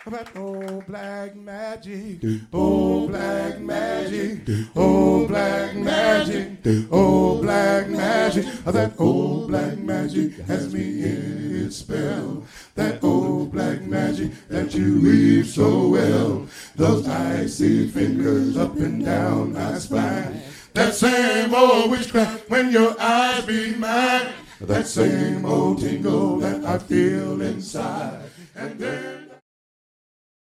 That old black magic, old black magic, old black magic, old black magic. That old black magic has me in its spell. That old black magic that you weave so well. Those icy fingers up and down my spine. That same old witchcraft when your eyes be mine. That same old tingle that I feel inside. And then